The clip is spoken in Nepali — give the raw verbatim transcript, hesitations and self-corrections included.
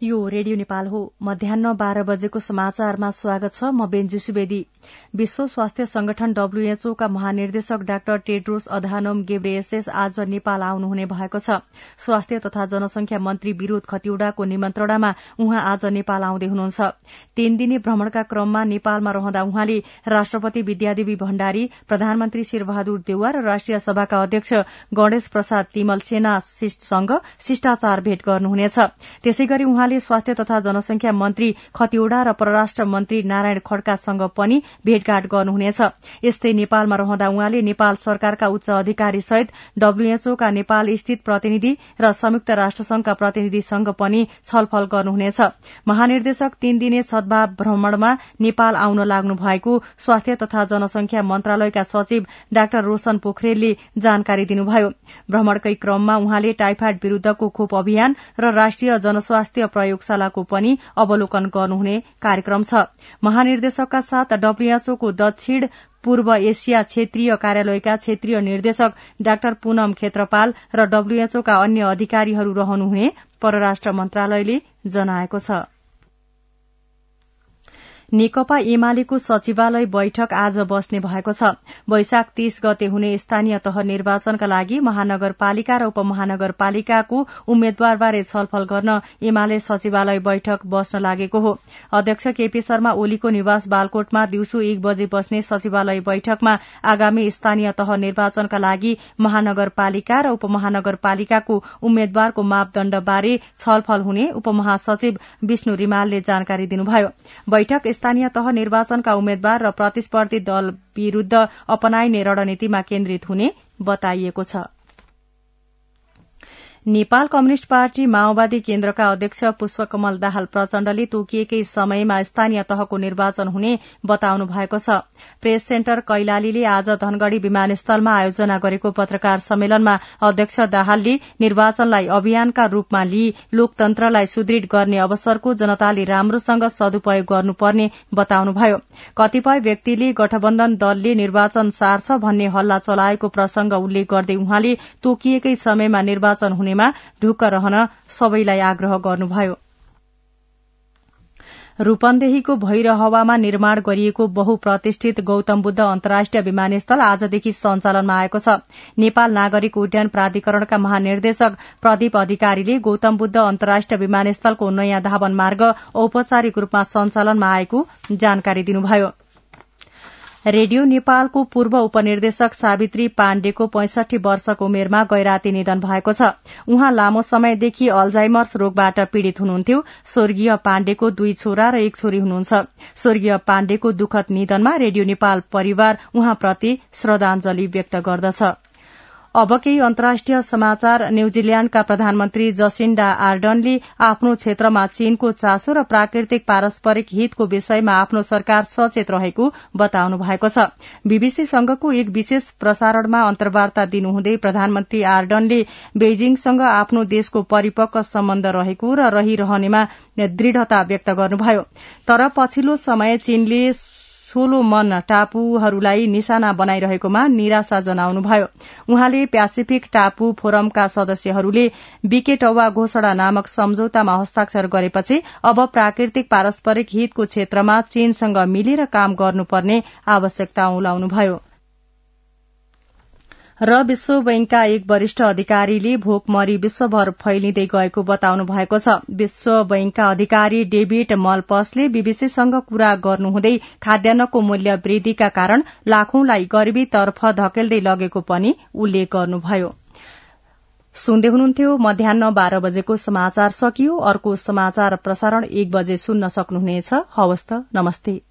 यो रेडियो नेपाल हो। मध्याह्न बाह्र बजेको समाचारमा स्वागत छ। म बेन्जु सुवेदी। विश्व स्वास्थ्य संगठन डब्ल्यूएचओ का महानिर्देशक डाक्टर टेड्रोस अधानोम गेब्रेयेसस आज नेपाल आउनुहुने भएको छ। स्वास्थ्य तथा जनसंख्या मन्त्री विरोध खतिवड़ाको निमन्त्रणामा उहाँ आज नेपाल आउँदै हुनुहुन्छ। तीन दिने भ्रमणका क्रममा नेपालमा रहँदा उहाँले राष्ट्रपति विद्यादेवी भण्डारी, प्रधानमन्त्री शेरबहादुर देउवा र राष्ट्रिय सभाका अध्यक्ष गणेश प्रसाद तिमल सेनासँग शिष्टाचार भेट गर्नुहुनेछ। त्यसैगरी उहाँले स्वास्थ्य तथा जनसंख्या मन्त्री खतिवड़ा र परराष्ट्र मन्त्री नारायण खड्कासँग पनि भेटघाट गर्नुहुनेछ। यस्तै नेपालमा रहँदा उहाँले नेपाल सरकारका उच्च अधिकारी सहित डब्ल्यूएचओ का नेपाल स्थित प्रतिनिधि र संयुक्त राष्ट्रसंघका प्रतिनिधिसँग पनि छलफल गर्नुहुनेछ। महानिर्देशक तीन दिने सद्भाव भ्रमणमा नेपाल आउन लाग्नु भएको स्वास्थ्य तथा जनसंख्या मन्त्रालयका सचिव डाक्टर रोशन पोखरेलले जानकारी दिनुभयो। भ्रमणकै क्रममा उहाँले टाइफाइड विरूद्धको खोप अभियान र राष्ट्रिय जनस्वास्थ्य प्रयोगशालाको पनि अवलोकन गर्नुहुने कार्यक्रम छ। महानिर्देशकका साथ डब्ल्यूएचओ को दक्षिण पूर्व एशिया क्षेत्रीय कार्यालयका क्षेत्रीय निर्देशक डाक्टर पूनम खेत्रपाल र डब्ल्यूएचओ का अन्य अधिकारीहरू रहनुहुने परराष्ट्र मन्त्रालयले जनाएको छ। नेकपा एमालेको सचिवालय बैठक आज बस्ने भएको छ। वैशाख तीस गते हुने स्थानीय तह निर्वाचनका लागि महानगरपालिका र उपमहानगरपालिकाको उम्मेद्वारबारे छलफल गर्न एमाले सचिवालय बैठक बस्न लागेको हो। अध्यक्ष केपी शर्मा ओलीको निवास बालकोटमा दिउँसो एक बजे बस्ने सचिवालय बैठकमा आगामी स्थानीय तह निर्वाचनका लागि महानगरपालिका र उपमहानगरपालिकाको उम्मेद्वारको मापदण्डबारे छलफल हुने उपमहासचिव विष्णु रिमालले जानकारी दिनुभयो। बैठक स्थानीय तह निर्वाचनका उम्मेद्वार र प्रतिस्पर्धी दल विरूद्ध अपनाइने रणनीतिमा केन्द्रित हुने बताइएको छ। नेपाल कम्युनिष्ट पार्टी माओवादी केन्द्रका अध्यक्ष पुष्पकमल दाहाल प्रचण्डले तोकिएकै समयमा स्थानीय तहको निर्वाचन हुने बताउनु भएको छ। प्रेस सेन्टर कैलालीले आज धनगढ़ी विमानस्थलमा आयोजना गरेको पत्रकार सम्मेलनमा अध्यक्ष दाहालले निर्वाचनलाई अभियानका रूपमा लिई लोकतन्त्रलाई सुदृढ़ गर्ने अवसरको जनताले राम्रोसँग सदुपयोग गर्नुपर्ने बताउनुभयो। कतिपय व्यक्तिले गठबन्धन दलले निर्वाचन सार्छ भन्ने हल्ला चलाएको प्रसंग उल्लेख गर्दै उहाँले तोकिएकै समयमा निर्वाचन हुने ढुक्क रहन सबैलाई आग्रह गर्नुभयो। रूपन्देहीको भैरहवामा निर्माण गरिएको बहुप्रतिष्ठित गौतम बुद्ध अन्तर्राष्ट्रिय विमानस्थल आजदेखि सञ्चालनमा आएको छ। नेपाल नागरिक उड्डयन प्राधिकरणका महानिर्देशक प्रदीप अधिकारीले गौतम बुद्ध अन्तर्राष्ट्रिय विमानस्थलको नयाँ धावन मार्ग औपचारिक रूपमा सञ्चालनमा आएको जानकारी दिनुभयो। रेडियो नेपालको पूर्व उपनिर्देशक सावित्री पाण्डेको पैंसठी वर्षको उमेरमा गैराती निधन भएको छ। उहाँ लामो समयदेखि अल्जाइमर्स रोगबाट पीड़ित हुनुहुन्थ्यो। स्वर्गीय पाण्डेको दुई छोरा र एक छोरी हुनुहुन्छ। स्वर्गीय पाण्डेको दुखद निधनमा रेडियो नेपाल परिवार उहाँप्रति श्रद्धाञ्जली व्यक्त गर्दछ। अब केही अन्तर्राष्ट्रिय समाचार। न्यूजील्याण्डका प्रधानमन्त्री जसिन्डा आर्डनले आफ्नो क्षेत्रमा चीनको चासो र प्राकृतिक पारस्परिक हितको विषयमा आफ्नो सरकार सचेत रहेको बताउनु भएको छ। बीबीसीसँगको एक विशेष प्रसारणमा अन्तर्वार्ता दिनुहुँदै प्रधानमन्त्री आर्डनले बेइजिङसँग आफ्नो देशको परिपक्व सम्बन्ध रहेको र रहिरहनेमा दृढ़ता व्यक्त गर्नुभयो। तर पछिल्लो समय चीनले सोलोमन टापुहरूलाई निशाना बनाइरहेकोमा निराशा जनाउनुभयो। उहाँले प्यासिफिक टापु फोरमका सदस्यहरूले विकेटवा घोषणा नामक सम्झौतामा हस्ताक्षर गरेपछि अब प्राकृतिक पारस्परिक हितको क्षेत्रमा चीनसँग मिलेर काम गर्नुपर्ने आवश्यकता औलाउनुभयो। र विश्व बैंकका एक वरिष्ठ अधिकारीले भोकमरी विश्वभर फैलिँदै गएको बताउनु भएको छ। विश्व बैंकका अधिकारी डेभिड मल्पसले बीबीसीसँग कुरा गर्नुहुँदै खाद्यान्नको मूल्य वृद्धिका कारण लाखौंलाई गरिबीतर्फ धकेल्दै लगेको पनि उल्लेख गर्नुभयो। सुन्दै हुनुहुन्थ्यो मध्याह्न बाह्र बजेको समाचार सकियो। अर्को समाचार प्रसारण एक बजे सुन्न सक्नुहुनेछ। हवस् त, नमस्ते।